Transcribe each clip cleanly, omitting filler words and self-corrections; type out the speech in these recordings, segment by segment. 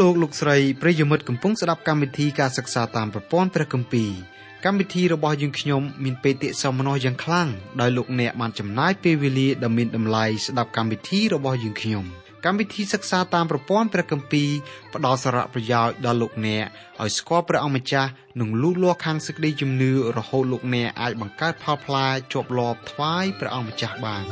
លោកលោកស្រីប្រិយមិត្តកំពុងស្ដាប់កម្មវិធីការសិក្សាតាមប្រព័ន្ធព្រះគម្ពីរកម្មវិធីរបស់យើងខ្ញុំមានបេតិសោមនស្សយ៉ាងខ្លាំងដោយលោកអ្នកបានចំណាយពេលវេលាដ៏មានតម្លៃស្ដាប់កម្មវិធីរបស់យើងខ្ញុំកម្មវិធីសិក្សាតាមប្រព័ន្ធព្រះគម្ពីរផ្ដល់សារៈប្រយោជន៍ដល់លោកអ្នកឲ្យស្គាល់ព្រះអង្គម្ចាស់និងលូតលាស់ខាងសេចក្តីជំនឿរហូតលោកអ្នកអាចបង្កើតផលផ្លែជាប់លាប់ថ្វាយព្រះអង្គម្ចាស់បាន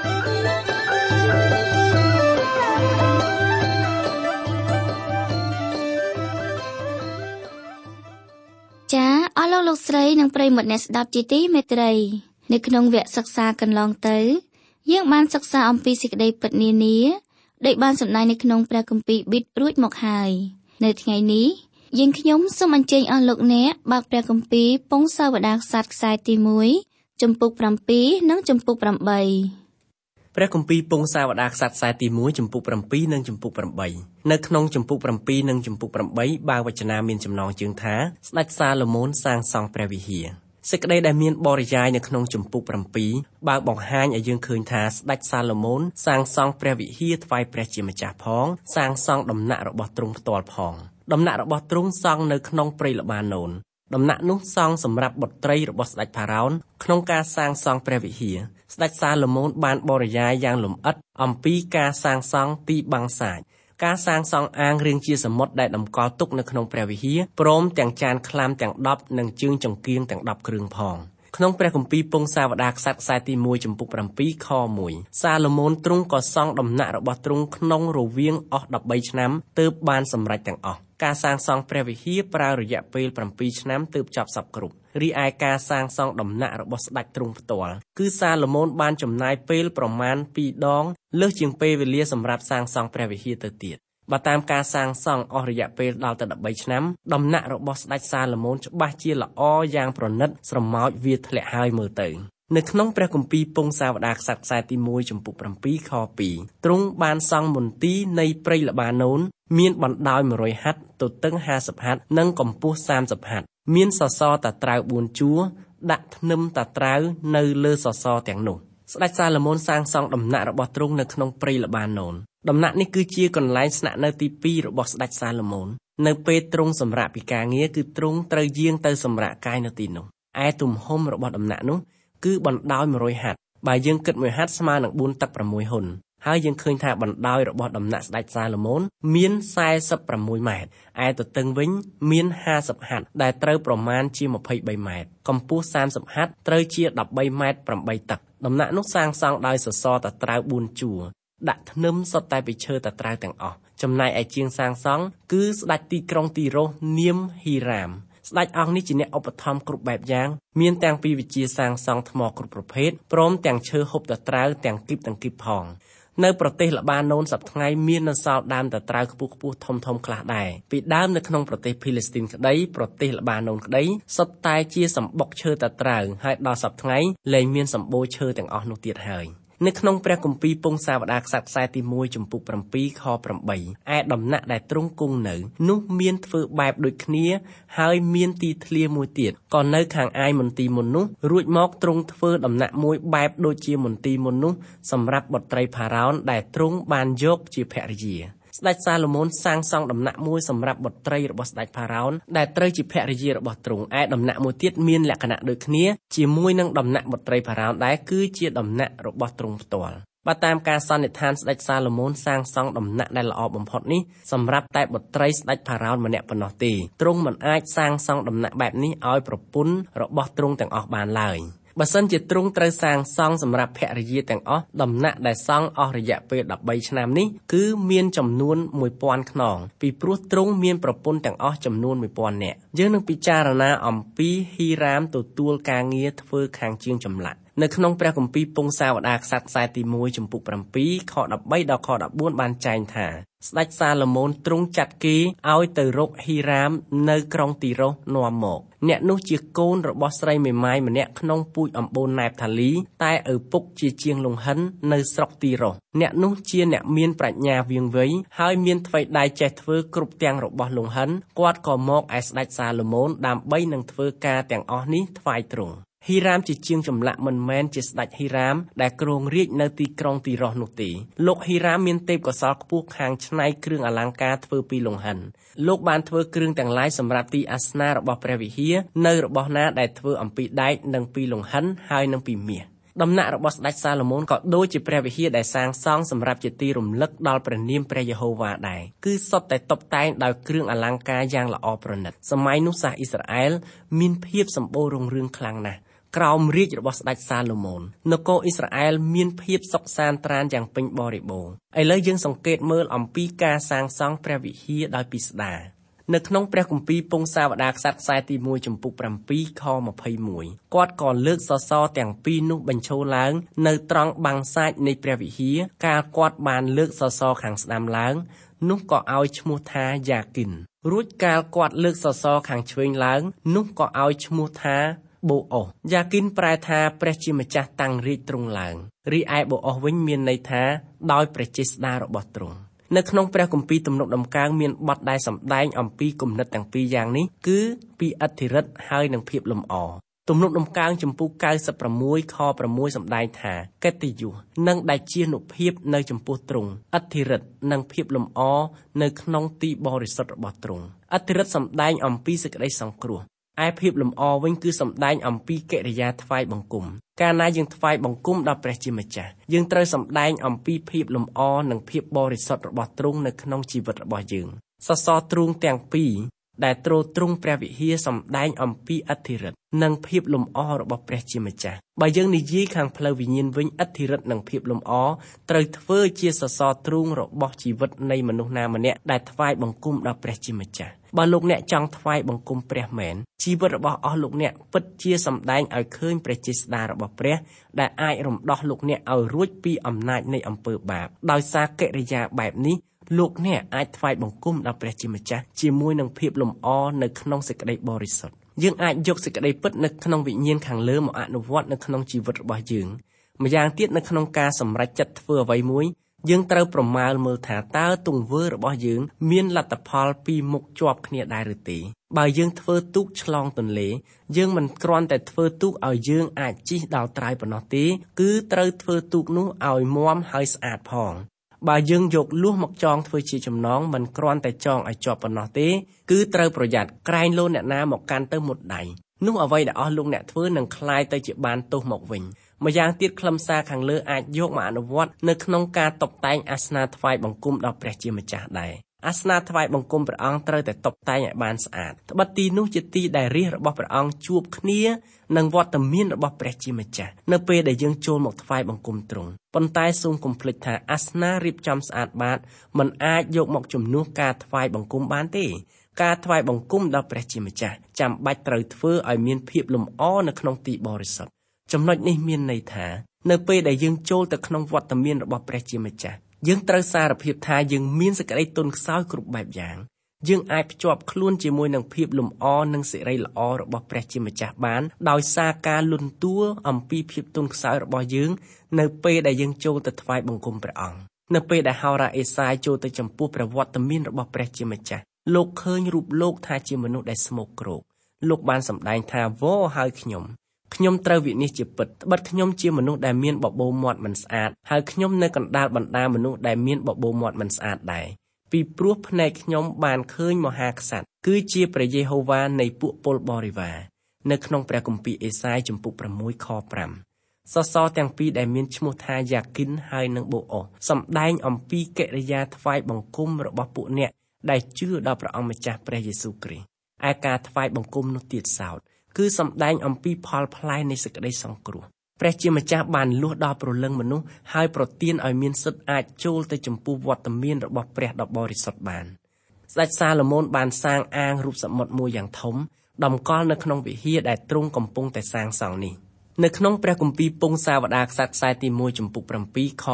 ចាអស់លោកស្រីនិងប្រិយមិត្តអ្នកស្ដាប់ជាទីមេត្រីនៅក្នុងវគ្គសិក្សាកន្លងទៅយើងបានសិក្សាអំពីសេចក្តីពិតនានាដែលបានសម្ដែងនៅក្នុងព្រះគម្ពីរប៊ីតរួចមកហើយនៅថ្ងៃនេះយើងខ្ញុំសូមអញ្ជើញអស់លោកអ្នកបើកព្រះគម្ពីរពងសាវតារក្សត្រខ្សែទី1ជំពូក7និងជំពូក8 ព្រះគម្ពីរពងសាវតារក្សត្រខ្សែទី1ជំពូក7និងជំពូក8នៅក្នុងជំពូក7និងជំពូក8បើវចនាមានចំណងជើងថាស្ដេចសាឡូមោនសាងសង់ព្រះវិហារសេចក្តីដែលមានបរិយាយនៅក្នុងជំពូក7បើបង្ហាញឲ្យយើងឃើញថាស្ដេចសាឡូមោនសាងសង់ព្រះវិហារថ្វាយព្រះជាម្ចាស់ផងសាងសង់ដំណាក់របស់ទ្រង់ផ្ទាល់ផងដំណាក់របស់ទ្រង់សង់នៅក្នុងព្រៃល្បាណូនដំណាក់នោះសង់សម្រាប់បុត្រីរបស់ស្ដេចផារ៉ោនក្នុងការសាងសង់ព្រះវិហារស្ដេចសាឡូមោនបានបរិយាយយ៉ាងលម្អិតអំពីការសាងសង់ទីបាំងសាចការសាងសង់អាងរាងជាសមុទ្រដែលតម្កល់ទុកនៅក្នុងព្រះវិហារព្រមទាំងចានខ្លាំទាំង10និងជើងចង្គៀងទាំង10គ្រឿងផងក្នុងព្រះគម្ពីរពងសាវតារក្សត្រខ្សែទី1ជំពូក7ខ1សាឡូមោនទ្រង់ក៏សង់ដំណាក់របស់ទ្រង់ក្នុងរវាងអស់13ឆ្នាំទើបបានសម្រេចទាំងអស់ការសាងសង់ព្រះវិហារប្រើរយៈពេល7ឆ្នាំទើបចប់សព្វគ្រប់រីឯការសាងសង់ដំណាក់របស់ស្ដេចទ្រង់ផ្ទាល់គឺសាឡូមោនបានចំណាយពេលប្រមាណ2ដងលើសជាងពេលវេលាសម្រាប់សាងសង់ព្រះវិហារទៅទៀតបើតាមការសាងសង់អស់រយៈពេលដល់ទៅ13ឆ្នាំដំណាក់របស់ស្ដេចសាឡូមោនច្បាស់ជាល្អយ៉ាងប្រណិតស្រមោចវាធ្លាក់ហើយមើលទៅនៅក្នុងព្រះគម្ពីរពងសាវតារក្សត្រខ្សែទី1ជំពូក7ខ2ទ្រង់បានសង់មន្ទីរនៃព្រៃល្បាណូនមានបណ្ដោយ100ហត្ថទទឹង50ហត្ថនិងកម្ពស់30ហត្ថមានសសរតាត្រាវ4ជួរដាក់ធ្នឹមតាត្រាវនៅលើសសរទាំងនោះស្ដេចសាឡូមោនសាងសង់ដំណាក់របស់ទ្រង់នៅក្នុងព្រៃល្បាណូនដំណាក់នេះគឺជាកន្លែងស្នាក់នៅទី2របស់ស្ដេចសាឡូមោននៅពេលទ្រង់សម្រាកពីការងារគឺទ្រង់ត្រូវយាងទៅសម្រាកកាយនៅទីនោះឯទំហំរបស់ដំណាក់នោះគឺបណ្ដោយ100ហត្ថបើយើងគិត1ហត្ថស្មើនឹង4តឹក6ហ៊ុនហើយយើងឃើញថាបណ្ដោយរបស់ដំណាក់ស្ដេចសាឡូមោនមាន46ម៉ែត្រឯទទឹងវិញមាន50ហត្ថដែលត្រូវប្រមាណជា23ម៉ែត្រកម្ពស់30ហត្ថត្រូវជា13ម៉ែត្រ8តឹកដំណាក់នោះសាងសង់ដោយសសរតាត្រាវ4ជួរដាក់ធ្នឹមសុទ្ធតែពីឈើតាត្រាវទាំងអស់ចំណែកឯជាងសាងសង់គឺស្ដេចទីក្រុងទីរ៉ូសនាមហ៊ីរ៉ាមស្ដេចអង្គនេះជាអ្នកឧបត្ថម្ភគ្រប់បែបយ៉ាងមានទាំងពីវិជាសាងសង់ថ្មគ្រប់ប្រភេទព្រមទាំងឈើហូបតាត្រាវទាំងគីបផងនៅប្រទេសល្បាណូនសប្តាហ៍មាននៅសល់ដើមតាត្រាវខ្ពស់ធំខ្លះដែរពីដើមនៅក្នុងប្រទេសភីលីស្ទីនក្តីប្រទេសល្បាណូនក្តីសុទ្ធតែជាសម្បុកឈើតាត្រាវហើយដល់សប្តាហ៍លែងមានសម្បូរឈើទាំងអស់នោះទៀតហើយនៅក្នុងព្រះគម្ពីរពងសាវតារក្សត្រខ្សែទី1ជំពូក7ខ8ឯដំណាក់ដែលទ្រង់គង់នៅនោះមានធ្វើបែបដូចគ្នាហើយមានទីធ្លាមួយទៀតក៏នៅខាងឯមន្ទីរមុននោះរួចមកទ្រង់ធ្វើដំណាក់មួយបែបដូចជាមន្ទីរមុននោះសម្រាប់បុត្រីផារ៉ោនដែលទ្រង់បានយកជាភរិយាស្ដេចសាឡូមោនសាងសង់ដំណាក់មួយសម្រាប់បុត្រីរបស់ស្ដេចផារ៉ោនដែលត្រូវជាភរិយារបស់ទ្រង់ឯដំណាក់មួយទៀតមានលក្ខណៈដូចគ្នាជាមួយនឹងដំណាក់បុត្រីផារ៉ោនដែរគឺជាដំណាក់របស់ទ្រង់ផ្ទាល់បើតាមការសន្និដ្ឋានស្ដេចសាឡូមោនសាងសង់ដំណាក់ដែលល្អបំផុតនេះសម្រាប់តែបុត្រីស្ដេចផារ៉ោនម្នាក់ប៉ុណ្ណោះទេទ្រង់មិនអាចសាងសង់ដំណាក់បែបនេះឲ្យប្រពន្ធរបស់ទ្រង់ទាំងអស់បានឡើយបើសិនជាទ្រង់ត្រូវសាងសង់សម្រាប់ភរិយាទាំងអស់ដំណាក់ដែលសង់អស់រយៈពេល13ឆ្នាំនេះគឺមានចំនួន1000ខ្នងពីព្រោះទ្រង់មានប្រពន្ធទាំងអស់ចំនួន1000នាក់យើងនឹងពិចារណាអំពីហ៊ីរ៉ាមទទួលការងារធ្វើខាងជាងចម្លាក់នៅក្នុងព្រះគម្ពីរពងសាវតារក្សត្រខ្សែទី1ជំពូក7ខ13ដល់ខ14បានចែងថាស្ដេចសាឡូមោនទ្រង់ចាត់គេឲ្យទៅរកហ៊ីរ៉ាមនៅក្រុងទីរ៉ូសនាំមកអ្នកនោះជាកូនរបស់ស្រីមេម៉ាយម្នាក់ក្នុងពូជអម្បូនណែបថាលីតែឪពុកជាជាងលង្ហិននៅស្រុកទីរ៉ូសអ្នកនោះជាអ្នកមានប្រាជ្ញាវាងវៃហើយមានថ្វីដៃចេះធ្វើគ្រប់ទាំងរបស់លង្ហិនគាត់ក៏មកឯស្ដេចសាឡូមោនដើម្បីនឹងធ្វើការទាំងអស់នេះថ្វាយទ្រង់ហ៊ីរ៉ាមជាជាងចម្លាក់មិនមែនជាស្ដេចហ៊ីរ៉ាមដែលគ្រងរាជ្យនៅទីក្រុងទីរ៉ោះនោះទេលោកហ៊ីរ៉ាមមានទេពកោសល្យខ្ពស់ខាងច្នៃគ្រឿងអលង្ការធ្វើពីលង្ហិនលោកបានធ្វើគ្រឿងទាំងឡាយសម្រាប់ទីអាសនៈរបស់ព្រះវិហារនៅរបស់ណាដែលធ្វើអំពីដែកនិងពីលង្ហិនហើយនិងពីមាសដំណាក់របស់ស្ដេចសាឡូមោនក៏ដូចជាព្រះវិហារដែលសាងសង់សម្រាប់ជាទីរំលឹកដល់ព្រះនាមព្រះយេហូវ៉ាដែរគឺសុទ្ធតែតុបតែងដោយគ្រឿងអលង្ការយ៉ាងល្អប្រណិតសម័យនោះសាសអ៊ីស្រាអែលមានភាពសម្បូររុងរឿងខ្លាំងណាស់ក្រោមរាជរបស់ស្ដេចសាឡូមោននគរអ៊ីស្រាអែលមានភាពសុខសាន្តត្រានយ៉ាងពេញបរិបូរណ៍ឥឡូវយើងសង្កេតមើលអំពីការសាងសង់ព្រះវិហារដោយពិស្ដារនៅក្នុងព្រះគម្ពីរពងសាវតារខ្សត្រខ្សែទី1ចំពុក7ខ21គាត់ក៏លើកសសរទាំងពីរនោះបញ្ឈរឡើងនៅត្រង់បាំងសាច់នៃព្រះវិហារកាលគាត់បានលើកសសរខាងស្ដាំឡើងនោះក៏ឲ្យឈ្មោះថាយ៉ាគិនរួចកាលគាត់លើកសសរខាងឆ្វេងឡើងនោះក៏ឲ្យឈ្មោះថាបូអុសយ៉ាគិនប្រែថាព្រះជាម្ចាស់តាំងរាជទ្រង់ឡើងរីឯបូអុសវិញមានន័យថាដោយព្រះចេស្តារបស់ទ្រង់នៅក្នុងព្រះគម្ពីរទំនុកដំកើងមានបទដែលសម្ដែងអំពីគំនិតទាំងពីរយ៉ាងនេះគឺពីឥទ្ធិឫទ្ធិហើយនិងភាពលំអទំនុកដំកើងចំពុក96ខ6សម្ដែងថាកិត្តិយសនិងដែលជានុភាពនៅចំពោះទ្រង់ឥទ្ធិឫទ្ធិនិងភាពលំអនៅក្នុងទីបរិសុទ្ធរបស់ទ្រង់ឥទ្ធិឫទ្ធិសម្ដែងអំពីសេចក្តីសង្គ្រោះឯភាពលំអវិញគឺសម្ដែងអំពីកិរិយាថ្វាយបង្គំកាលណាយើងថ្វាយបង្គំដល់ព្រះជាម្ចាស់យើងត្រូវសម្ដែងអំពីភាពលំអនិងភាពបរិសុទ្ធរបស់ទ្រង់នៅក្នុងជីវិតរបស់យើងសសរទ្រូងទាំងពីរដែលទ្រទ្រង់ព្រះវិហារសម្ដែងអំពីឥទ្ធិឫទ្ធិនិងភាពលំអរបស់ព្រះជាម្ចាស់បើយើងនិយាយខាងផ្លូវវិញ្ញាណវិញឥទ្ធិឫទ្ធិនិងភាពលំអត្រូវធ្វើជាសសរទ្រូងរបស់ជីវិតនៃមនុស្សណាម្នាក់ដែលថ្វាយបង្គំដល់ព្រះជាម្ចាស់បើលោកអ្នកចង់ថ្វាយបង្គំព្រះមែនជីវិតរបស់អស់លោកអ្នកពិតជាសម្ដែងឲ្យឃើញព្រះចេស្តារបស់ព្រះដែលអាចរំដោះលោកអ្នកឲ្យរួចពីអំណាចនៃអំពើបាបដោយសារកិរិយាបែបនេះលោកអ្នកអាចថ្វាយបង្គំដល់ព្រះជាម្ចាស់ជាមួយនឹងភាពលំអនៅក្នុងសេចក្តីបរិសុទ្ធយើងអាចយកសេចក្តីពិតនៅក្នុងវិញ្ញាណខាងលើមកអនុវត្តនៅក្នុងជីវិតរបស់យើងម្យ៉ាងទៀតនៅក្នុងការសម្រេចចិត្តធ្វើអ្វីមួយយើងត្រូវប្រមាលមើលថាតើទង្វើរបស់យើងមានលទ្ធផលពីមុខជាប់គ្នាដែរឬទេបើយើងធ្វើទូកឆ្លងទន្លេយើងមិនគ្រាន់តែធ្វើទូកឲ្យយើងអាចជិះដល់ត្រើយប៉ុណ្ណោះទេគឺត្រូវធ្វើទូកនោះឲ្យមាំហើយស្អាតផងបើយើងយកលួសមកចងធ្វើជាចំណងមិនគ្រាន់តែចងឲ្យជាប់ប៉ុណ្ណោះទេគឺត្រូវប្រយ័ត្នក្រែងលោអ្នកណាមកកាន់ទៅមុតដៃនោះអ្វីដែលអស់លោកអ្នកធ្វើនឹងคล้ายទៅជាបានទោសមកវិញម្យ៉ាងទៀតខ្លឹមសារខាងលើអាចយកមកអនុវត្តនៅក្នុងការតុបតែងអាសនៈថ្វាយបង្គំដល់ព្រះជាម្ចាស់ដែរអាសនៈថ្វាយបង្គំព្រះអង្គត្រូវតែតុបតែងឲ្យបានស្អាតត្បិតទីនោះជាទីដែលរាជរបស់ព្រះអង្គជួបគ្នានឹងវត្តមានរបស់ព្រះជាម្ចាស់នៅពេលដែលយើងចូលមកថ្វាយបង្គំទ្រង់ប៉ុន្តែសូមកុំភ្លេចថាអាសនៈរៀបចំស្អាតបាតមិនអាចយកមកជំនួសការថ្វាយបង្គំបានទេការថ្វាយបង្គំដល់ព្រះជាម្ចាស់ចាំបាច់ត្រូវធ្វើឲ្យមានភាពលំអនៅក្នុងទីបរិសុទ្ធចំណុចនេះមានន័យថានៅពេលដែលយើងចូលទៅក្នុងវត្តមានរបស់ព្រះជាម្ចាស់យើងត្រូវសារភាពថាយើងមានសេចក្តីទន់ខ្សោយគ្រប់បែបយ៉ាងយើងអាចភ្ជាប់ខ្លួនជាមួយនឹងភាពលំអនិងសិរីល្អរបស់ព្រះជាម្ចាស់បានដោយសារការលន់តួអំពីភាពទន់ខ្សោយរបស់យើងនៅពេលដែលយើងចូលទៅថ្វាយបង្គំព្រះអង្គនៅពេលដែលហោរ៉ាអេសាយចូលទៅចំពោះព្រះវត្តមានរបស់ព្រះជាម្ចាស់លោកឃើញរូបលោកថាជាមនុស្សដែលស្មោកគ្រោកលោកបានសម្ដែងថាវ៉ហើយខ្ញុំត្រូវវិនិច្ឆ័យជាពិតត្បិតខ្ញុំជាមនុស្សដែលមានបបោមាត់មិនស្អាតហើយខ្ញុំនៅកណ្ដាលបណ្ដាមនុស្សដែលមានបបោមាត់មិនស្អាតដែរពីព្រោះភ្នែកខ្ញុំបានឃើញមហាក្សត្រគឺជាព្រះយេហូវ៉ានៃពួកពលបរិវារនៅក្នុងព្រះគម្ពីរអេសាយចំពុក6ខ5សសរទាំងពីរដែលមានឈ្មោះថាយ៉ាគិនហើយនិងបូអុសសម្ដែងអំពីកិរិយាថ្វាយបង្គំរបស់ពួកអ្នកដែលជឿដល់ព្រះអង្គម្ចាស់ព្រះយេស៊ូវគ្រីស្ទឯការថ្វាយបង្គំនោះទៀតសោតគឺសម្ដែងអំពីផលផ្លែនៃសេចក្តីសង្គ្រោះព្រះជាម្ចាស់បានលួសដល់ព្រលឹងមនុស្សហើយប្រទានឲ្យមានសិទ្ធិអាចចូលទៅចំពោះវត្តមានរបស់ព្រះដ៏បរិសុទ្ធបានស្ដេចសាឡូមោនបានសាងអាងរូបសមុទ្រមួយយ៉ាងធំតម្កល់នៅក្នុងវិហារដែលទ្រង់កំពុងតែសាងសង់នេះនៅក្នុងព្រះគម្ពីរពងសាវតារខ្សត្រខ្សែទី1ចំពុក7ខ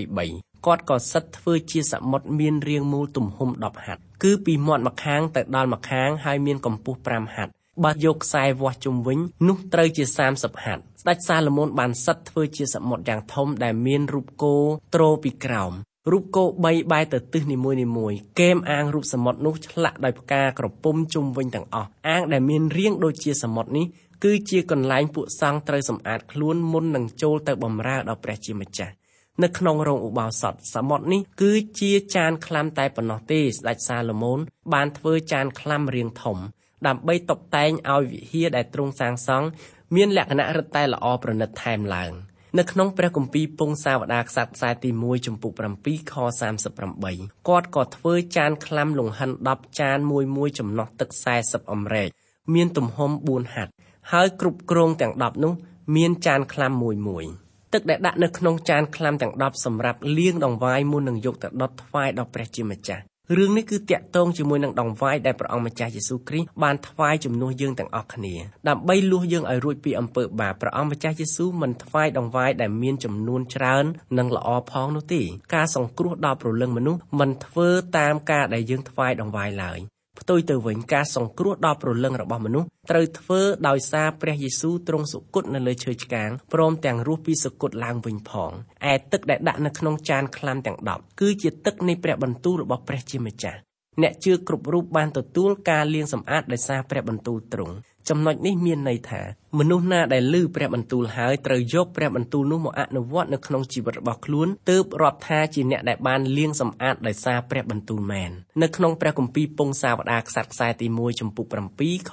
23គាត់ក៏សិតធ្វើជាសមុទ្រមានរាងមូលទំហំ10ហត្ថគឺពីមាត់ម្ខាងទៅដល់ម្ខាងហើយមានកម្ពស់5ហត្ថបើយកខ្សែវាស់ជុំវិញនោះត្រូវជា30ហត្ថស្ដេចសាឡូមោនបានសិតធ្វើជាសមុទ្រយ៉ាងធំដែលមានរូបគោទ្រពីក្រោមរូបគោ3បែរទៅទិសនីមួយៗគែមអាងរូបសមុទ្រនោះឆ្លាក់ដោយផ្កាក្រពុំជុំវិញទាំងអស់អាងដែលមានរាងដូចជាសមុទ្រនេះគឺជាកន្លែងពួកសង្ឃត្រូវសម្អាតខ្លួនមុននឹងចូលទៅបម្រើដល់ព្រះជាម្ចាស់នៅក្នុងរោងឧបោសថសមុទ្រនេះគឺជាចានក្លាំតែប៉ុណ្ណោះទេស្ដេចសាឡូមោនបានធ្វើចានក្លាំរាងធំដើម្បីតុបតែងឲ្យវិហារដែលទ្រង់សាងសង់មានលក្ខណៈរឹតតែល្អប្រណិតថែមឡើងនៅក្នុងព្រះគម្ពីរពង្សាវតារក្សត្រខ្សែទី1ចំពុក7ខ38គាត់ក៏ធ្វើចានក្លាំលង្ហិន10ចានមួយចំណោះទឹក40អម្រែកមានទំហំ4ហត្ថហើយគ្រប់គ្រងទាំង10នោះមានចានក្លាំមួយទឹកដែលដាក់នៅក្នុងចានក្លាំទាំង10សម្រាប់លាងដង្វាយមុននឹងយកទៅដុតថ្វាយដល់ព្រះជាម្ចាស់រឿងនេះគឺតាក់ទងជាមួយនឹងដង្វាយដែលព្រះអង្គម្ចាស់យេស៊ូវគ្រីស្ទបានថ្វាយជំនួសយើងទាំងអស់គ្នាដើម្បីលួសយើងឲ្យរួចពីអំពើបាបព្រះអង្គម្ចាស់យេស៊ូវមិនថ្វាយដង្វាយដែលមានចំនួនច្រើននិងល្អផងនោះទេការសង្គ្រោះដល់ព្រលឹងមនុស្សមិនធ្វើតាមការដែលយើងថ្វាយដង្វាយឡើយផ្ទុយទៅវិញការសង្គ្រោះដល់ព្រលឹងរបស់មនុស្សត្រូវធ្វើដោយសារព្រះយេស៊ូវទ្រង់សុគតនៅលើឈើឆ្កាងព្រមទាំងរស់ពីសុគតឡើងវិញផងឯទឹកដែលដាក់នៅក្នុងចានក្លាំទាំង10គឺជាទឹកនៃព្រះបន្ទូលរបស់ព្រះជាម្ចាស់អ្នកជឿគ្រប់រូបបានទទួលការលាងសម្អាតដោយសារព្រះបន្ទូលទ្រង់ចំណុចនេះមានន័យថាមនុស្សណាដែលឮព្រះបន្ទូលហើយត្រូវយកព្រះបន្ទូលនោះមកអនុវត្តនៅក្នុងជីវិតរបស់ខ្លួនទើបរាប់ថាជាអ្នកដែលបានលាងសម្អាតដោយសារព្រះបន្ទូលមែននៅក្នុងព្រះគម្ពីរពង្សាវតារក្សត្រខ្សែទី1ចំពុក7ខ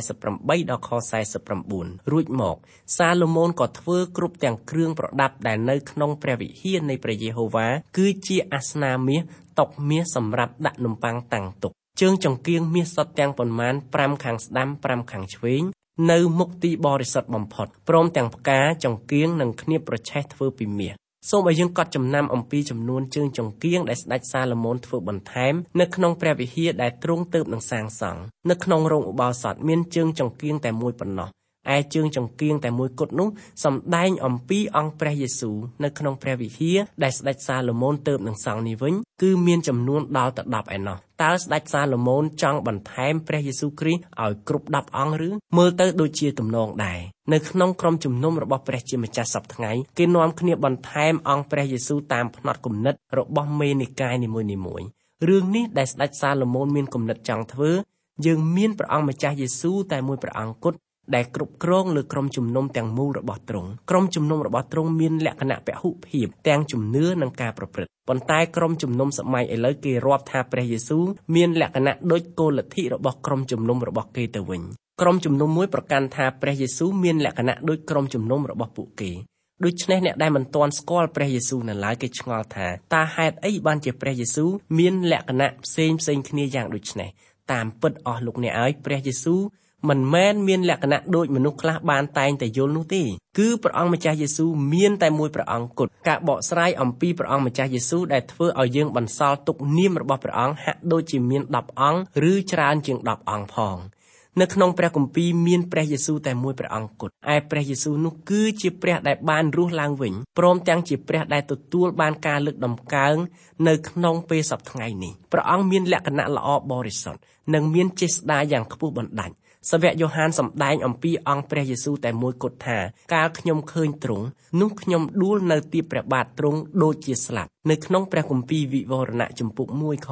48ដល់ខ49រួចមកសាឡូមោនក៏ធ្វើគ្រប់ទាំងគ្រឿងប្រដាប់ដែលនៅក្នុងព្រះវិហារនៃព្រះយេហូវ៉ាគឺជាអាសនាមាសតុមាសសម្រាប់ដាក់នំប៉័ងតាំងទុកជើងចង្គៀងមាសសុទ្ធទាំងប៉ុន្មាន5ខាងស្ដាំ5ខាងឆ្វេងនៅមុខទីបរិសុទ្ធបំផុតព្រមទាំងផ្កាចង្គៀងនិងគ្នាប្រឆេះធ្វើពីមាសសូមឲ្យយើងកត់ចំណាំអំពីចំនួនជើងចង្គៀងដែលស្ដេចសាឡូមោនធ្វើបន្ថែមនៅក្នុងព្រះវិហារដែលទ្រង់ទើបនឹងសាងសង់នៅក្នុងរោងឧបោសថមានជើងចង្គៀងតែមួយប៉ុណ្ណោះឯជើងចង្គៀងតែមួយគត់នោះសម្ដែងអំពីអង្គព្រះយេស៊ូវនៅក្នុងព្រះវិហារដែលស្ដេចសាឡូមោនទើបនឹងសង់នេះវិញគឺមានចំនួនដល់ទៅ10ឯណោះតើស្ដេចសាឡូមោនចង់បន្ថែមព្រះយេស៊ូវគ្រីស្ទឲ្យគ្រប់10អង្គឬមើលទៅដូចជាទំនងដែរនៅក្នុងក្រុមជំនុំរបស់ព្រះជាម្ចាស់សប្តាហ៍ថ្ងៃគេនាំគ្នាបន្ថែមអង្គព្រះយេស៊ូវតាមផ្នត់គំនិតរបស់មេនិកាយនីមួយៗរឿងនេះដែលស្ដេចសាឡូមោនមានគំនិតចង់ធ្វើយើងមានព្រះអង្គម្ចាស់យេស៊ូវតែមួយព្រះអង្គគត់ដែលគ្រប់គ្រងលើក្រុមជំនុំទាំងមូលរបស់ទ្រង់ក្រុមជំនុំរបស់ទ្រង់មានលក្ខណៈពហុភាពទាំងជំនឿនិងការប្រព្រឹត្តប៉ុន្តែក្រុមជំនុំសម័យឥឡូវគេរាប់ថាព្រះយេស៊ូវមានលក្ខណៈដូចគោលលទ្ធិរបស់ក្រុមជំនុំរបស់គេទៅវិញក្រុមជំនុំមួយប្រកាន់ថាព្រះយេស៊ូវមានលក្ខណៈដូចក្រុមជំនុំរបស់ពួកគេដូច្នេះអ្នកដែលមិនទាន់ស្គាល់ព្រះយេស៊ូវនៅឡើយគេឆ្ងល់ថាតើហេតុអីបានជាព្រះយេស៊ូវមានលក្ខណៈផ្សេងគ្នាយ៉ាងដូចនេះតាមពិតអស់លោកអ្នកហើយព្រះយេស៊ូវមិនមែនមានលក្ខណៈដូចមនុស្សខ្លះបានតែងតែយល់នោះទេគឺព្រះអង្គម្ចាស់យេស៊ូវមានតែមួយព្រះអង្គគត់ការបកស្រាយអំពីព្រះអង្គម្ចាស់យេស៊ូវដែលធ្វើឲ្យយើងបន្សល់ទុកនាមរបស់ព្រះអង្គហាក់ដូចជាមាន10អង្គឬច្រើនជាង10អង្គផងនៅក្នុងព្រះគម្ពីរមានព្រះយេស៊ូវតែមួយព្រះអង្គគត់ឯព្រះយេស៊ូវនោះគឺជាព្រះដែលបានរស់ឡើងវិញព្រមទាំងជាព្រះដែលទទួលបានការលើកដំកើងនៅក្នុងពេលសប្តាហ៍ថ្ងៃនេះព្រះអង្គមានលក្ខណៈល្អបរិសុទ្ធនិងមានចេស្តាយ៉ាងខ្ពស់បណ្ដាច់សាវកយ៉ូហានសម្ដែងអំពីអង្គព្រះយេស៊ូវតែមួយគត់ថាកាលខ្ញុំឃើញទ្រង់នោះខ្ញុំដួលនៅទីព្រះបាទទ្រង់ដូចជាស្លាប់នៅក្នុងព្រះគម្ពីរវិវរណៈចំពុក1ខ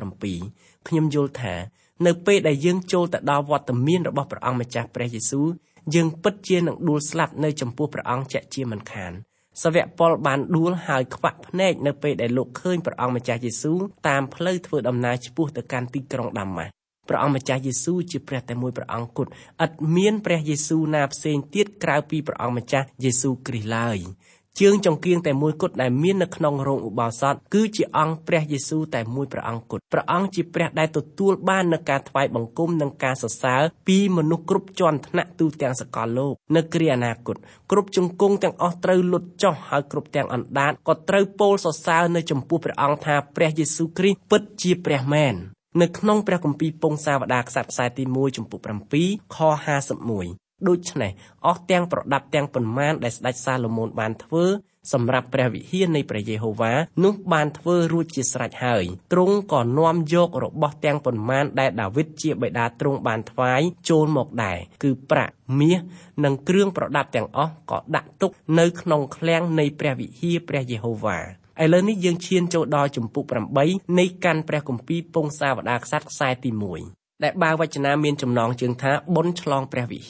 17ខ្ញុំយល់ថានៅពេលដែលយើងចូលទៅដល់វត្តមានរបស់ព្រះអង្គម្ចាស់ព្រះយេស៊ូវយើងពិតជានឹងដួលស្លាប់នៅចំពោះព្រះអង្គជាក់ជាមិនខានសាវកប៉ុលបានដួលហើយខ្វាក់ភ្នែកនៅពេលដែលលោកឃើញព្រះអង្គម្ចាស់យេស៊ូវតាមផ្លូវធ្វើដំណើរឆ្ពោះទៅកាន់ទីក្រុងដាម៉ាស់ព្រះអង្គម្ចាស់យេស៊ូវជាព្រះតែមួយព្រះអង្គគត់ឥតមានព្រះយេស៊ូវណាផ្សេងទៀតក្រៅពីព្រះអង្គម្ចាស់យេស៊ូវគ្រីស្ទឡើយជើងចង្គៀងតែមួយគត់ដែលមាននៅក្នុងរោងឧបោសថគឺជាអង្គព្រះយេស៊ូវតែមួយព្រះអង្គគត់ព្រះអង្គជាព្រះដែលទទួលបាននូវការថ្វាយបង្គំនិងការសរសើរពីមនុស្សគ្រប់ជាន់ថ្នាក់ទូទាំងសកលលោកនៅគ្រាអនាគតគ្រប់ជង្គង់ទាំងអស់ត្រូវលុតចុះហើយគ្រប់ទាំងអណ្ដាតក៏ត្រូវពោលសរសើរនៅចំពោះព្រះអង្គថាព្រះយេស៊ូវគ្រីស្ទពិតជាព្រះមែននៅក្នុងព្រះគម្ពីរពង្សាវតារក្សត្រខ្សែទី1ចំពុក7ខ51ដូច្នេះអស់ទាំងប្រដាប់ទាំងប៉ុន្មានដែលស្ដេចសាឡូមោនបានធ្វើសម្រាប់ព្រះវិហារនៃព្រះយេហូវ៉ានោះបានធ្វើរួចជាស្រេចហើយទ្រង់ក៏នាំយករបស់ទាំងប៉ុន្មានដែលដាវីតជាបិតាទ្រង់បានថ្វាយចូលមកដែរគឺប្រាក់មាសនិងគ្រឿងប្រដាប់ទាំងអស់ក៏ដាក់ទុកនៅក្នុងឃ្លាំងនៃព្រះវិហារព្រះយេហូវ៉ាឥឡូវនេះយើងឈានចូលដល់ជំពូក8នៃកាន់ព្រះគម្ពីរពង្សាវតារក្សត្រខ្សែទី1ដែលបើវចនាមានចំណងជើងថាបុណ្យឆ្លងព្រះវិហារ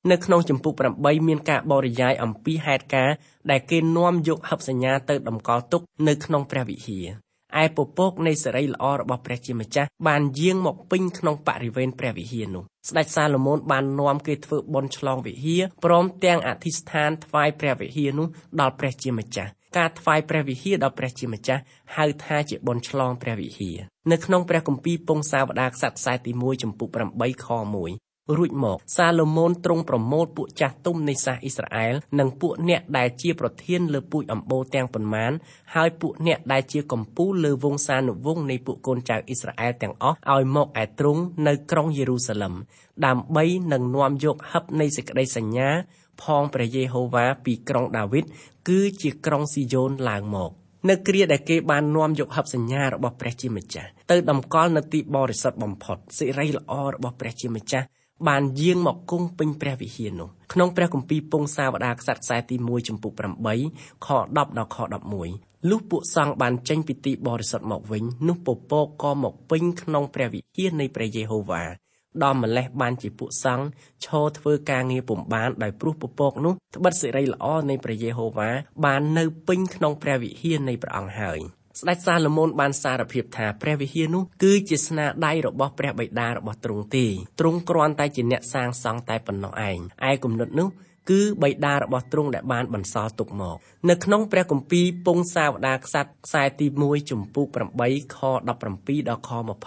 នៅក្នុងចំពុក8មានការបរិយាយអំពីហេតុការណ៍ដែលគេនាំយកហិបសញ្ញាទៅតម្កល់ទុកនៅក្នុងព្រះវិហារឯពពកនៃសេរីល្អរបស់ព្រះជាម្ចាស់បានយាងមកពេញក្នុងបរិវេណព្រះវិហារនោះស្ដេចសាឡូមោនបាននាំគេធ្វើបុណ្យឆ្លងវិហារព្រមទាំងអធិស្ឋានថ្វាយព្រះវិហារនោះដល់ព្រះជាម្ចាស់ការថ្វាយព្រះវិហារដល់ព្រះជាម្ចាស់ហៅថាជាបុណ្យឆ្លងព្រះវិហារនៅក្នុងព្រះគម្ពីរពងសាវតារក្សត្រខ្សែទី1ចំពុក8ខ1រួចមកសាឡូមោនទ្រង់ប្រមូលពួកចាស់ទុំនៃសាសអ៊ីស្រាអែលនិងពួកអ្នកដែលជាប្រធានលើពូជអម្បូរទាំងប៉ុន្មានហើយពួកអ្នកដែលជាកំពូលលើវង្សានុវង្សនៃពួកកូនចៅអ៊ីស្រាអែលទាំងអស់ឲ្យមកឯទ្រង់នៅក្រុងយេរូសាឡឹមដើម្បីនឹងនាំយកហិបនៃសេចក្តីសញ្ញាផងព្រះយេហូវ៉ាពីក្រុងដាវីតគឺជាក្រុងស៊ីយ៉ូនឡើងមកនៅគ្រាដែលគេបាននាំយកហិបសញ្ញារបស់ព្រះជាម្ចាស់ទៅតម្កល់នៅទីបរិសុទ្ធបំផុតសិរីល្អរបស់ព្រះជាម្ចាស់បានយាងមកគង់ពេញព្រះវិហារនោះក្នុងព្រះគម្ពីរពងសាវតារក្សត្រខ្សែទី1ចំពុក8ខ10ដល់ខ11លុះពួកសង្ឃបានចេញពីទីបរិសុទ្ធមកវិញនោះពពកក៏មកពេញក្នុងព្រះវិហារនៃព្រះយេហូវ៉ាដល់ម្លេះបានជាពួកសង្ឃឈរធ្វើការងារពុំបានដោយព្រោះពពកនោះត្បិតសិរីល្អនៃព្រះយេហូវ៉ាបាននៅពេញក្នុងព្រះវិហារនៃព្រះអង្គហើយស្ដេចសាឡូមោនបានសារភាពថាព្រះវិហារនោះគឺជាស្នាដៃរបស់ព្រះបិតារបស់ទ្រង់ទេទ្រង់គ្រាន់តែជាអ្នកសាងសង់តែប៉ុណ្ណោះឯងឯគំនិតនោះគឺបិតារបស់ទ្រង់ដែលបានបន្សល់ទុកមកនៅក្នុងព្រះគម្ពីរពងសាវតារក្សត្រខ្សែទី1ចំពុក8ខ17ដល់ខ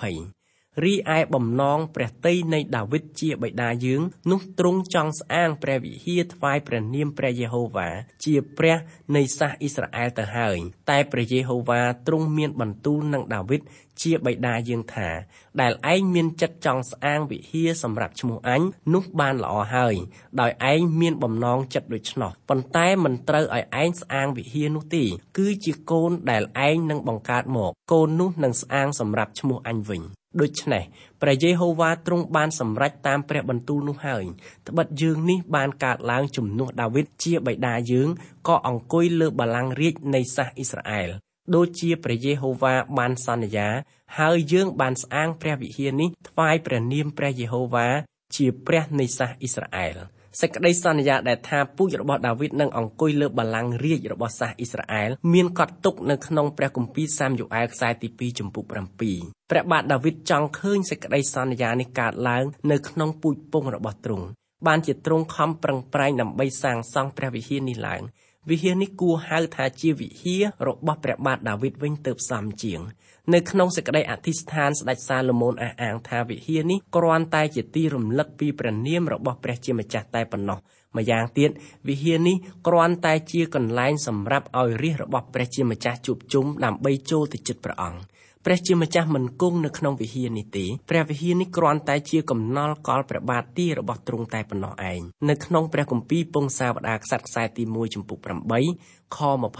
20រីឯបំណងព្រះតីនៃដាវីតជាបិតាយើងនោះទ្រង់ចង់ស្អាងព្រះវិហារថ្វាយព្រះនាមព្រះយេហូវ៉ាជាព្រះនៃសាសអ៊ីស្រាអែលទៅហើយតែព្រះយេហូវ៉ាទ្រង់មានបន្ទូលនឹងដាវីតជាបិតាយើងថាដែលឯងមានចិត្តចង់ស្អាងវិហារសម្រាប់ឈ្មោះអញនោះបានល្អហើយដោយឯងមានបំណងចិត្តដូច្នោះប៉ុន្តែមិនត្រូវឲ្យឯងស្អាងវិហារនោះទេគឺជាកូនដែលឯងនឹងបង្កើតមកកូននោះនឹងស្អាងសម្រាប់ឈ្មោះអញវិញដូច្នេះព្រះយេហូវ៉ាទ្រង់បានសម្រេចតាមព្រះបន្ទូលនោះហើយត្បិតយើងនេះបានកើតឡើងជំនួសដាវីតជាបិតាយើងក៏អង្គុយលើបល្ល័ង្ករាជនៃសាសអ៊ីស្រាអែលដូចជាព្រះយេហូវ៉ាបានសន្យាហើយយើងបានស្អាងព្រះវិហារនេះថ្វាយព្រះនាមព្រះយេហូវ៉ាជាព្រះនៃសាសអ៊ីស្រាអែលសេចក្តីសន្យាដែលថាពូជរបស់ដាវីតនឹងអង្គុយលើបល្ល័ង្ករាជរបស់សាសអ៊ីស្រាអែលមានកត់ទុកនៅក្នុងព្រះគម្ពីរសាមយូអែលខ្សែទី2ចំពុក7ព្រះបាទដាវីតចង់ឃើញសេចក្តីសន្យានេះកើតឡើងនៅក្នុងពូជពង្សរបស់ទ្រង់បានជាទ្រង់ខំប្រឹងប្រែងដើម្បីសាងសង់ព្រះវិហារនេះឡើងវិហារនេះគួរហៅថាជាវិហាររបស់ព្រះបាទដាវីតវិញទើបសមជាងនៅក្នុងសេចក្តីអធិស្ឋានស្ដេចសាឡូមោនអះអាងថាវិហារនេះគ្រាន់តែជាទីរំលឹកពីព្រះនាមរបស់ព្រះជាម្ចាស់តែប៉ុណ្ណោះម្យ៉ាងទៀតវិហារនេះគ្រាន់តែជាកន្លែងសម្រាប់ឲ្យរាជរបស់ព្រះជាម្ចាស់ជួបជុំដើម្បីចូលទៅជិតព្រះអង្គព្រះជាម្ចាស់មិនគង់នៅក្នុងវិហារនេះទេព្រះវិហារនេះគ្រាន់តែជាកំណល់កលព្រះបាទទីរបស់ទ្រង់តែប៉ុណ្ណោះឯងនៅក្នុងព្រះគម្ពីរពងសាវតារក្សត្រខ្សែទី1ចំពុក8ខ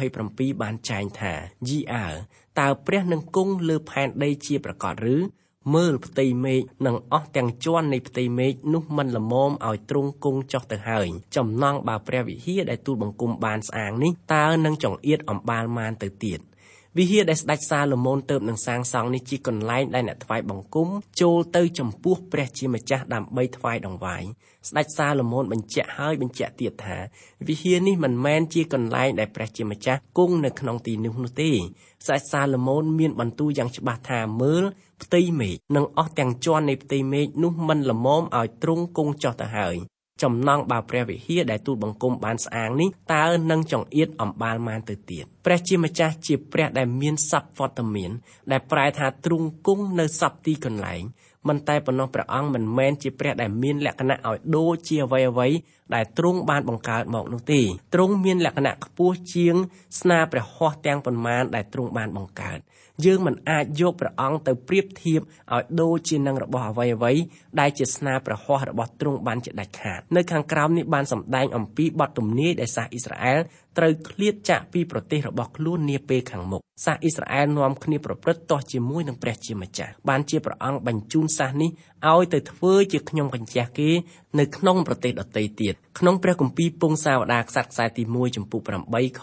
27បានចែងថាយីអើតើព្រះនឹងគង់លើផែនដីជាប្រកាសឬមើលផ្ទៃមេឃនិងអស់ទាំងជាន់នៃផ្ទៃមេឃនោះមិនល្មមឲ្យទ្រង់គង់ចុះទៅហើយចំណងបើព្រះវិហារដែលទូលបង្គំបានស្អាងនេះតើនឹងចង្អៀតអំបាលម៉ានទៅទៀតវិហារដែលស្ដេចសាឡូមោនទើបនឹងសាងសង់នេះជាកន្លែងដែលអ្នកថ្វាយបង្គំចូលទៅចំពោះព្រះជាម្ចាស់ដើម្បីថ្វាយដង្វាយស្ដេចសាឡូមោនបញ្ជាក់ទៀតថាវិហារនេះមិនមែនជាកន្លែងដែលព្រះជាម្ចាស់គង់នៅក្នុងទីនោះនោះទេស្ដេចសាឡូមោនមានបន្ទូលយ៉ាងច្បាស់ថាមើលផ្ទៃមេឃនិងអស់ទាំងជាន់នៃផ្ទៃមេឃនោះមិនល្មមឲ្យទ្រង់គង់ចុះទៅហើយចំណងបើព្រះវិហារដែលទូលបង្គំបានស្អាងនេះតើនឹងចង្អៀតអំបាលម៉ានទៅទៀតព្រះជាម្ចាស់ជាព្រះដែលមានសព្វវត្តមានដែលប្រែថាទ្រង់គង់នៅសព្វទីកន្លែងមិនតែប៉ុណ្ណោះព្រះអង្គមិនមែនជាព្រះដែលមានលក្ខណៈឲ្យដូចជាអ្វីដែលទ្រង់បានបង្កើតមកនោះទេទ្រង់មានលក្ខណៈខ្ពស់ជាងស្នាព្រះហស្ថទាំងប៉ុន្មានដែលទ្រង់បានបង្កើតយើងមិនអាចយកព្រះអង្គទៅប្រៀបធៀបឲ្យដូចជានឹងរបស់អ្វីដែលជាស្នាព្រះហស្ថរបស់ទ្រង់បានជាដាច់ខាតនៅខាងក្រោមនេះបានសម្ដែងអំពីបទទំនាយដែលសាសអ៊ីស្រាអែលត្រូវឃ្លាតចាកពីប្រទេសរបស់ខ្លួននាពេលខាងមុខសាសអ៊ីស្រាអែលនាំគ្នាប្រព្រឹត្តទាស់ជាមួយនឹងព្រះជាម្ចាស់បានជាព្រះអង្គបញ្ជូនសាសនេះឲ្យទៅធ្វើជាខ្ញុំកញ្ចះគេនៅក្នុងប្រទេសដទៃទៀតក្នុងព្រះគម្ពីរពងសាវតារក្សត្រខ្សែទី1ចំពុក8ខ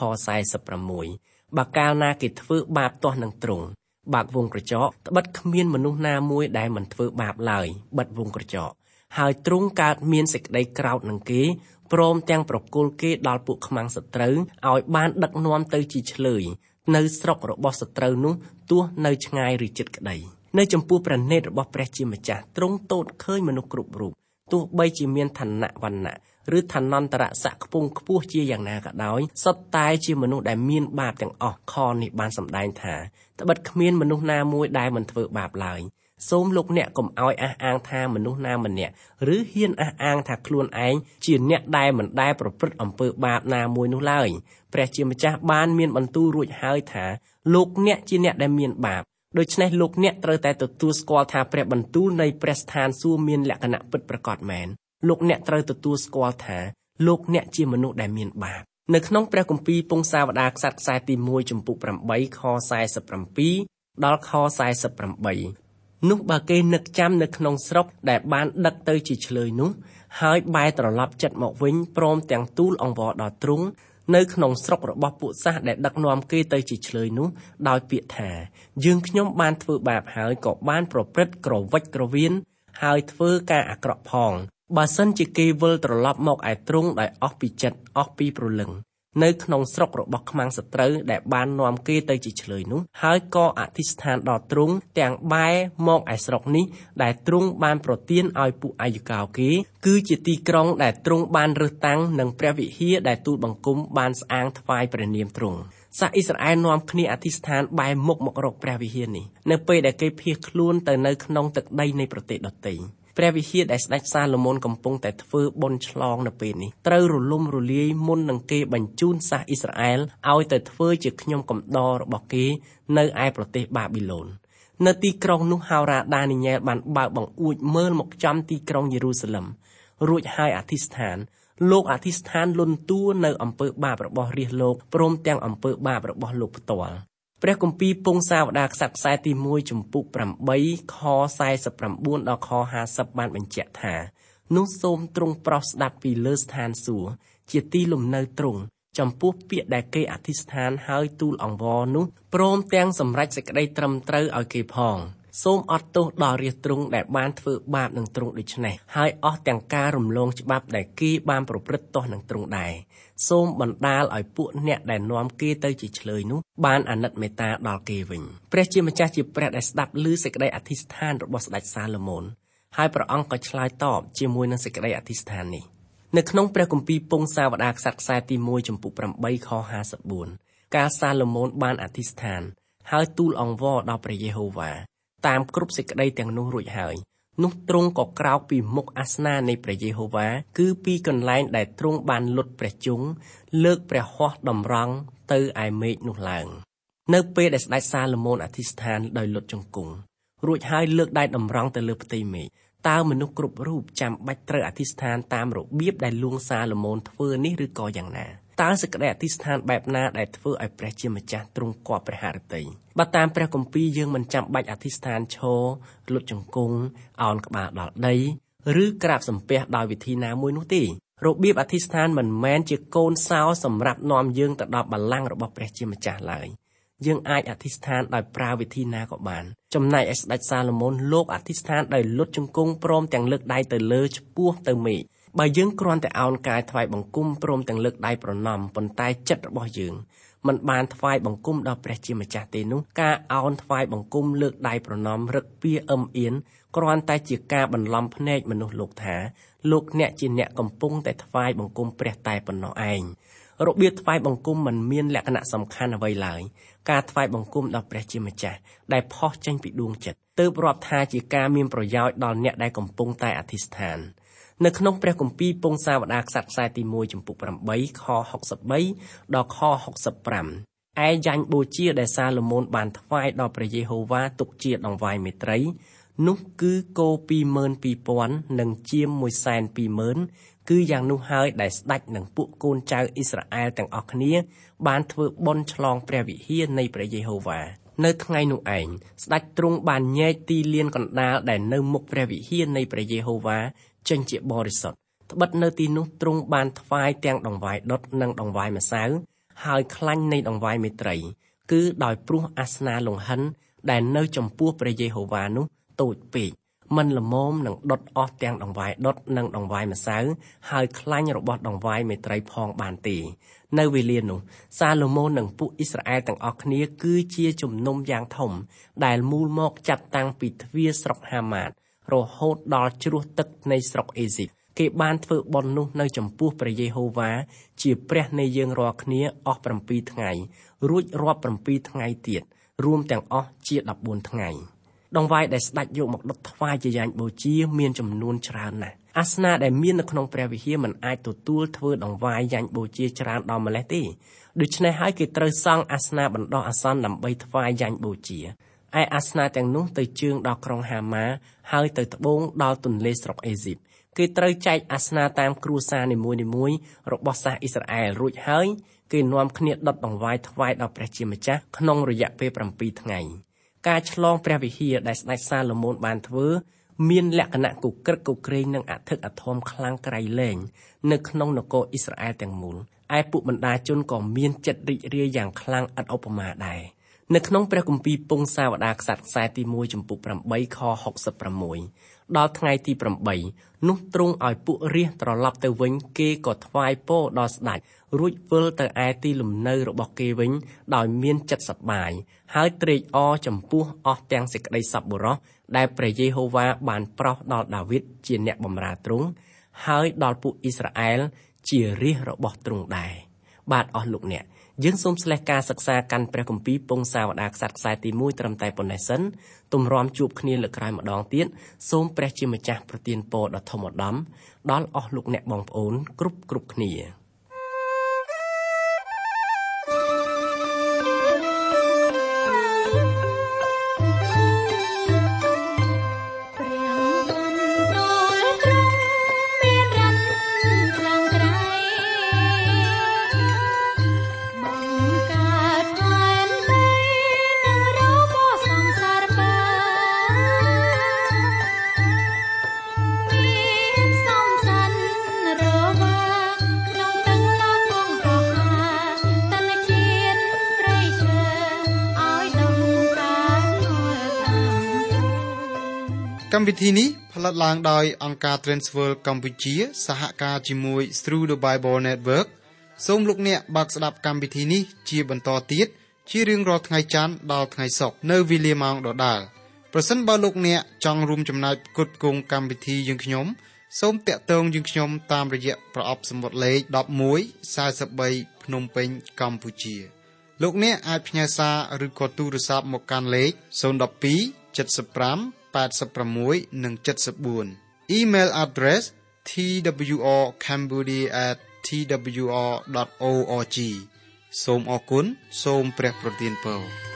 46បើកាលណាគេធ្វើបាបទាស់នឹងទ្រង់បើកវងក្រចកត្បិតគ្មានមនុស្សណាមួយដែលមិនធ្វើបាបឡើយបិទវងក្រចកហើយទ្រង់កើតមានសេចក្តីក្រោធនឹងគេព្រមទាំងប្រគល់គេដល់ពួកខ្មាំងសត្រូវឲ្យបានដឹកនាំទៅជាឆ្លើយនៅស្រុករបស់សត្រូវនោះទោះនៅឆ្ងាយឬជិតក្តីនៅចំពោះព្រះនេត្ររបស់ព្រះជាម្ចាស់ទ្រង់ទតឃើញមនុស្សគ្រប់រូបទោះបីជាមានឋានៈវណ្ណៈឬឋានន្តរស័ក្តិខ្ពង់ខ្ពស់ជាយ៉ាងណាក៏ដោយសុទ្ធតែជាមនុស្សដែលមានបាបទាំងអស់ខនេះបានសម្ដែងថាត្បិតគ្មានមនុស្សណាមួយដែលមិនធ្វើបាបឡើយសូមលោកអ្នកកុំឲ្យអះអាងថាមនុស្សណាម្នាក់ឬហ៊ានអះអាងថាខ្លួនឯងជាអ្នកដែលមិនដែលប្រព្រឹត្តអំពើបាបណាមួយនោះឡើយព្រះជាម្ចាស់បានមានបន្ទូលរួចហើយថាលោកអ្នកជាអ្នកដែលមានបាបដូច្នេះលោកអ្នកត្រូវតែទទួលស្គាល់ថាព្រះបន្ទូលនៃព្រះស្ថានសួគ៌មានលក្ខណៈពិតប្រាកដមែនលោកអ្នកត្រូវទទួលស្គាល់ថាលោកអ្នកជាមនុស្សដែលមានបាបនៅក្នុងព្រះគម្ពីរពងសាវតារខ្សត្រខ្សែទី1ចំពុក8ខ47ដល់ខ48នោះបើគេនឹកចាំនៅក្នុងស្រុកដែលបានដឹកទៅជាឆ្លើយនោះហើយបែរត្រឡប់ចិត្តមកវិញព្រមទាំងទូលអង្វរដល់ទ្រង់នៅក្នុងស្រុករបស់ពួកសាសដែលដឹកនាំគេទៅជាឆ្លើយនោះដោយពាក្យថាយើងខ្ញុំបានធ្វើបាបហើយក៏បានប្រព្រឹត្តក្រវិចក្រវៀនហើយធ្វើការអាក្រក់ផងបើសិនជាគេវិលត្រឡប់មកឯទ្រង់ដោយអស់ពីចិត្តអស់ពីព្រលឹងនៅក្នុងស្រុករបស់ខ្មាំងសត្រូវដែលបាននាំគេទៅជាឆ្លើយនោះហើយក៏អធិស្ឋានដល់ទ្រង់ទាំងបែរមកឯស្រុកនេះដែលទ្រង់បានប្រទានឲ្យពួកអាយុកោគេគឺជាទីក្រុងដែលទ្រង់បានរើសតាំងនិងព្រះវិហារដែលទូលបង្គំបានស្អាងថ្វាយព្រះនាមទ្រង់សាសអ៊ីស្រាអែលនាំគ្នាអធិស្ឋានបែរមុខមករកព្រះវិហារនេះនៅពេលដែលគេភៀសខ្លួនទៅនៅក្នុងទឹកដីនៃប្រទេសដទៃព្រះវិហារដែលស្ដេចសាឡូមោនកំពុងតែធ្វើបុណ្យឆ្លងនៅពេលនេះត្រូវរលំរលាយមុននឹងគេបញ្ជូនសាសអ៊ីស្រាអែលឲ្យទៅធ្វើជាខ្ញុំកំដររបស់គេនៅឯប្រទេសបាប៊ីឡូននៅទីក្រុងនោះហោរាដានីញ៉ែលបានបើកបង្អួចមើលមកចំទីក្រុងយេរូសាឡិមរួចហើយអធិស្ឋានលោកអធិស្ឋានលន់តួនៅអំពើបាបរបស់រាស្ត្រលោកព្រមទាំងអំពើបាបរបស់លោកផ្ទាល់ព្រះគម្ពីរពងសាវតារខ្សត្រខ្សែទី1ចំពុក8ខ49ដល់ខ50បានបញ្ជាក់ថានោះសូមទ្រង់ប្រោសស្ដាប់ពីលើស្ថានសួគ៌ជាទីលំនៅទ្រង់ចំពោះពាក្យដែលគេអធិស្ឋានហើយទូលអង្វរនោះព្រមទាំងសម្រេចសេចក្តីត្រឹមត្រូវឲ្យគេផងសូមអត់ទោសដល់រាស្ត្រទ្រង់ដែលបានធ្វើបាបនឹងទ្រង់ដូច្នេះហើយអស់ទាំងការរំលងច្បាប់ដែលគេបានប្រព្រឹត្តទាស់នឹងទ្រង់ដែរសូមបណ្ដាលឲ្យពួកអ្នកដែលនាំគេទៅជាឆ្លើយនោះបានអាណិតមេត្តាដល់គេវិញព្រះជាម្ចាស់ជាព្រះដែលស្ដាប់ឮសេចក្តីអធិស្ឋានរបស់ស្ដេចសាឡូមោនហើយព្រះអង្គក៏ឆ្លើយតបជាមួយនឹងសេចក្តីអធិស្ឋាននេះនៅក្នុងព្រះគម្ពីរពងសាវតារខ្សត្រខ្សែទី1ចំពុក8ខ54កាលសាឡូមោនបានអធិស្ឋានហើយទូលអង្វរដល់ព្រះយេហូវ៉ាតាមគ្រប់សេចក្តីទាំងនោះរួចហើយនោះទ្រង់ក៏ក្រោកពីមុខអាសនានៃព្រះយេហូវ៉ាគឺពីកន្លែងដែលទ្រង់បានលុតព្រះជង្គង់លើកព្រះហស្ថតម្រង់ទៅឯមេឃនោះឡើងនៅពេលដែលស្ដេចសាឡូមោនអធិស្ឋានដោយលុតជង្គង់រួចហើយលើកដៃតម្រង់ទៅលើផ្ទៃមេឃតើមនុស្សគ្រប់រូបចាំបាច់ត្រូវអធិស្ឋានតាមរបៀបដែលលួងសាឡូមោនធ្វើនេះឬក៏យ៉ាងណាតើសេចក្តីអធិស្ឋានបែបណាដែលធ្វើឲ្យព្រះជាម្ចាស់ទ្រង់គប់ព្រះハរតីបើតាមព្រះគម្ពីរយើងមិនចាំបាច់អធិស្ឋានឈរលុតជង្គង់ឱនក្បាលដល់ដីឬក្រាបសំពះដោយវិធីណាមួយនោះទេរបៀបអធិស្ឋានមិនមែនជាកូនសោសម្រាប់នាំយើងទៅដល់បល្ល័ង្ករបស់ព្រះជាម្ចាស់ឡើយយើងអាចអធិស្ឋានដោយប្រើវិធីណាក៏បានចំណែកឯស្ដេចសាឡូមោនលោកអធិស្ឋានដោយលុតជង្គង់ព្រមទាំងលើកដៃទៅលើឆ្ពោះទៅមេឃបើយើងគ្រាន់តែឱនកាយថ្វាយបង្គំព្រមទាំងលើកដៃប្រណម្យប៉ុន្តែចិត្តរបស់យើងមិនបានថ្វាយបង្គំដល់ព្រះជាម្ចាស់ទេនោះការឱនថ្វាយបង្គំលើកដៃប្រណម្យរឹកពីអឹមអៀនគ្រាន់តែជាការបន្លំភ្នែកមនុស្សលោកថាលោកអ្នកជាអ្នកកំពុងតែថ្វាយបង្គំព្រះតែប៉ុណ្ណោះឯងរបៀបថ្វាយបង្គំមិនមានលក្ខណៈសំខាន់អ្វីឡើយការថ្វាយបង្គំដល់ព្រះជាម្ចាស់ដែលផុសចេញពីដួងចិត្តទើបរាប់ថាជាការមានប្រយោជន៍ដល់អ្នកដែលកំពុងតែអធិស្ឋាននៅក្នុងព្រះគម្ពីរពងសាវតារខ្សត្រខ្សែទី1ចំពុក8ខ63ដល់ខ65ឯយ៉ាញ់បូជាដែលសាឡូមោនបានថ្វាយដល់ព្រះយេហូវ៉ាទុកជាដង្វាយមេត្រីនោះគឺគោ 22,000 និងជៀម 120,000 គឺយ៉ាងនោះហើយដែលស្ដេចនិងពួកកូនចៅអ៊ីស្រាអែលទាំងអស់គ្នាបានធ្វើបុណ្យឆ្លងព្រះវិហារនៃព្រះយេហូវ៉ានៅថ្ងៃនោះឯងស្ដេចទ្រង់បានញែកទីលានកណ្ដាលដែលនៅមុខព្រះវិហារនៃព្រះយេហូវ៉ាចេញជាបរិសុទ្ធត្បិតនៅទីនោះទ្រង់បានថ្វាយទាំងដង្វាយដុតនិងដង្វាយម្សៅហើយខ្លាញ់នៃដង្វាយមេត្រីគឺដោយព្រោះអាសនាលង្ហិនដែលនៅចំពោះព្រះយេហូវ៉ានោះតូចពេកមិនល្មមនឹងដុតអស់ទាំងដង្វាយដុតនិងដង្វាយម្សៅហើយខ្លាញ់របស់ដង្វាយមេត្រីផងបានទេនៅវេលានោះសាឡូមោននិងពួកអ៊ីស្រាអែលទាំងអស់គ្នាគឺជាជំនុំយ៉ាងធំដែលមូលមកចាត់តាំងពីទ្វារស្រុកហាម៉ាតរហូតដល់ជ្រោះទឹកនៃស្រុកអេស៊ីបគេបានធ្វើបុណ្យនោះនៅចំពោះព្រះយេហូវ៉ាជាព្រះនៃយើងរាល់គ្នាអស់7ថ្ងៃរួចរាប់7ថ្ងៃទៀតរួមទាំងអស់ជា14ថ្ងៃដង្វាយដែលស្ដេចយកមកដុតថ្វាយជាយ៉ាញ់បូជាមានចំនួនច្រើនណាស់អាសនៈដែលមាននៅក្នុងព្រះវិហារមិនអាចទទួលធ្វើដង្វាយយ៉ាញ់បូជាច្រើនដល់ម្លេះទេដូច្នេះហើយគេត្រូវសង់អាសនៈបណ្ដោះអាសន្នដើម្បីថ្វាយយ៉ាញ់បូជាឯអាសនៈទាំងនោះទៅជើងដល់ក្រុងហាម៉ាហើយទៅត្បូងដល់ទន្លេស្រុកអេស៊ីបគេត្រូវចែកអាសនៈតាមគ្រួសារនីមួយៗរបស់សាសអ៊ីស្រាអែលរួចហើយគេនាំគ្នាដុតដង្វាយថ្វាយដល់ព្រះជាម្ចាស់ក្នុងរយៈពេល7ថ្ងៃការឆ្លងព្រះវិហារដែលស្ដេចសាឡូមោនបានធ្វើមានលក្ខណៈគក្រឹកគក្រែងនិងអធិកអធមខ្លាំងក្រៃលែងនៅក្នុងនគរអ៊ីស្រាអែលទាំងមូលឯពួកបណ្ដាជនក៏មានចិត្តរីករាយយ៉ាងខ្លាំងឥតឧបមាដែរនៅក្នុងព្រះគម្ពីរពងសាវតារក្សត្រខ្សែទី1ចំពុក8ខ66ដល់ថ្ងៃទី8នោះទ្រង់ឲ្យពួករាស្ត្រត្រឡប់ទៅវិញគេក៏ថ្វាយពរដល់ស្ដេចរួចវិលទៅឯទីលំនៅរបស់គេវិញដោយមានចិត្តសប្បាយហើយត្រេកអរចំពោះអស់ទាំងសេចក្តីសប្បុរសដែលព្រះយេហូវ៉ាបានប្រោសដល់ដាវីតជាអ្នកបម្រើទ្រង់ហើយដល់ពួកអ៊ីស្រាអែលជារាស្ត្ររបស់ទ្រង់ដែរបាទអស់លោកអ្នកយើងសូមស្លេះការសិក្សាកាន់ព្រះគម្ពីរពងសាវតារក្សត្រខ្សែទី1ត្រឹមតែប៉ុណ្ណេះសិនទម្រាំជួបគ្នាលើកក្រោយម្ដងទៀតសូមព្រះជាម្ចាស់ប្រទានពរដ៏ធំឧត្តមដល់អស់លោកអ្នកបងប្អូនគ្រប់គ្នាកម្មវិធីនេះផលិតឡើងដោយអង្គការ Transworld កម្ពុជាសហការជាមួយ Through the Bible Network សូមលោកអ្នកបើកស្ដាប់កម្មវិធីនេះជាបន្តទៀតជារៀងរាល់ថ្ងៃច័ន្ទដល់ថ្ងៃសុក្រនៅវេលាម៉ោងដដែលប្រសិនបើលោកអ្នកចង់រួមចំណែកផ្គត់ផ្គង់កម្មវិធីយើងខ្ញុំសូមតាក់ទងយើងខ្ញុំតាមរយៈប្រអប់សំបុត្រលេខ1143ភ្នំពេញកម្ពុជាលោកអ្នកអាចផ្ញើសារឬក៏ទូរស័ព្ទមកកាន់លេខ012 75 86 និង 74 Email address twrcambodia@twr.org សូមអរគុណសូមព្រះប្រទានពរ